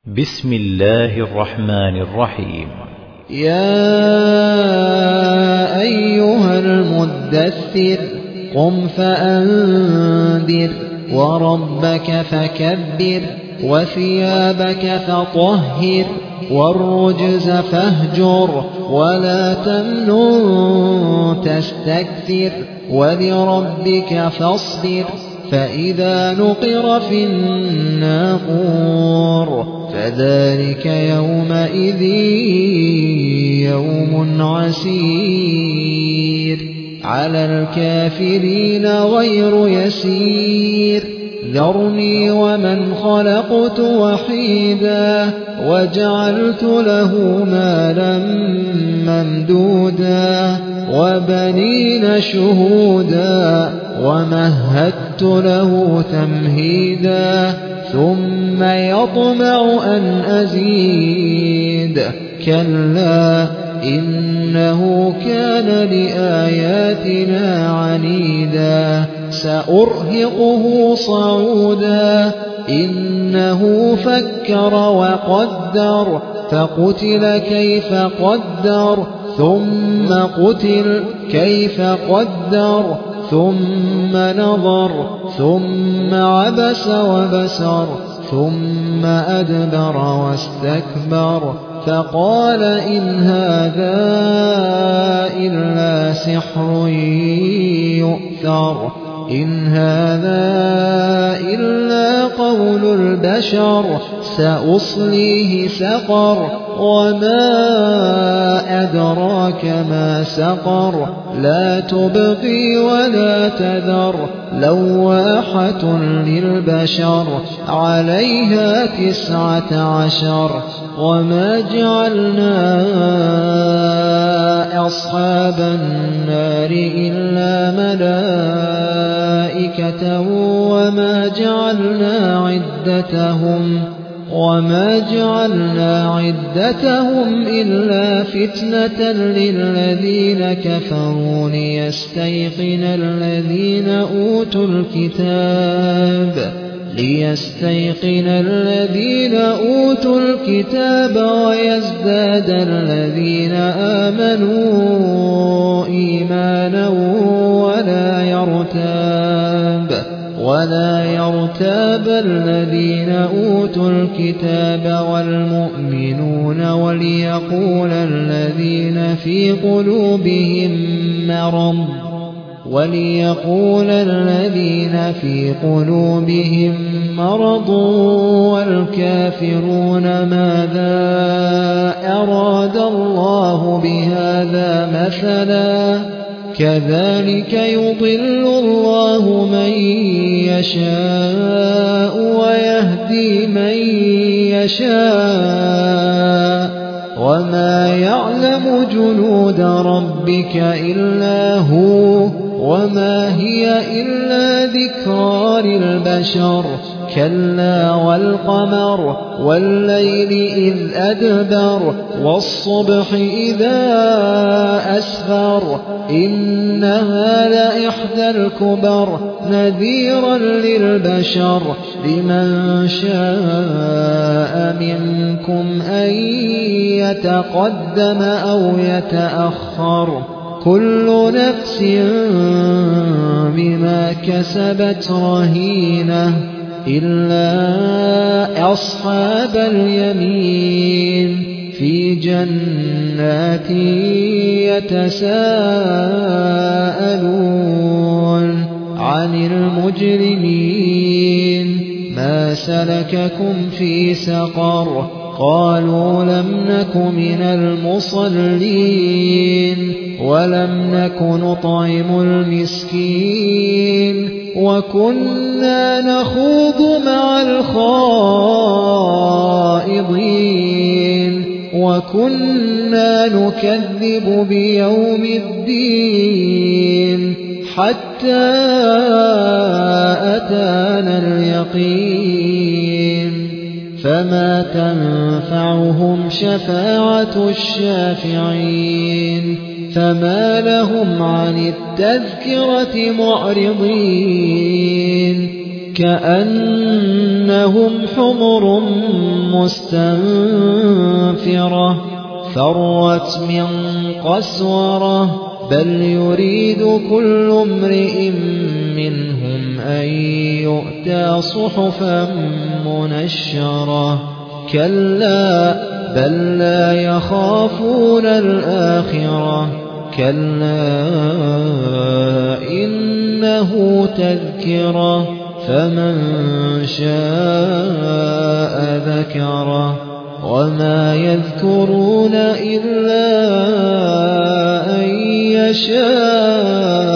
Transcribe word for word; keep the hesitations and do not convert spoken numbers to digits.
بسم الله الرحمن الرحيم. يا أيها المدثر قم فأنذر وربك فكبر وثيابك فطهر والرجز فاهجر ولا تمنن تستكثر ولربك فاصبر فإذا نقر في الناقور فذلك يومئذ يوم عسير على الكافرين غير يسير ذرني ومن خلقت وحيدا وجعلت له مالا ممدودا وبنين شهودا ومهدت له تمهيدا ثم يطمع أن أزيد كلا إنه كان لآياتنا عنيدا سأرهقه صعودا إنه فكر وقدر فقتل كيف قدر ثم قتل كيف قدر ثم نظر ثم عبس وبسر ثم أدبر واستكبر فقال إن هذا إلا سحر يؤثر إن هذا إلا قول البشر سأصليه سقر وما أدراك ما سقر لا تبقي ولا تذر لواحة للبشر عليها تسعة عشر وما جعلنا أصحاب النار إلا ملائكة وما جعلنا عدتهم وما جعلنا عدتهم إلا فتنة للذين كفروا ليستيقن الذين أوتوا الكتاب ليستيقن الذين أوتوا الكتاب ويزداد الذين آمنوا إيمانا ولا يرتاب ولا يرتاب الذين أوتوا الكتاب والمؤمنون وليقول الذين في قلوبهم مرض وليقول الذين في قلوبهم مرض والكافرون ماذا أراد الله بهذا مثلا كذلك يضل الله من يشاء ويهدي من يشاء وما يعلم جنود ربك إلا هو وما هي إلا ذكرى للبشر كلا والقمر والليل إذ أدبر والصبح إذا أسفر إنها لإحدى الكبر نذيرا للبشر لمن شاء منكم أن يتقدم أو يتأخر كل نفس بما كسبت رهينة إلا أصحاب اليمين في جنات يتساءلون عن المجرمين ما سلككم في سقر قالوا لم نك من المصلين ولم نك نطعم المسكين وكنا نخوض مع الخائضين وكنا نكذب بيوم الدين حتى أتانا اليقين فما تنفعهم شفاعة الشافعين فما لهم عن التذكرة معرضين كأنهم حمر مستنفرة فرت من قسورة بل يريد كل امرئ منهم أن يؤتى صحفا منشرة كلا بل لا يخافون الآخرة كلا إنه تذكرة فمن شاء ذكره وما يذكرون إلا أن يشاء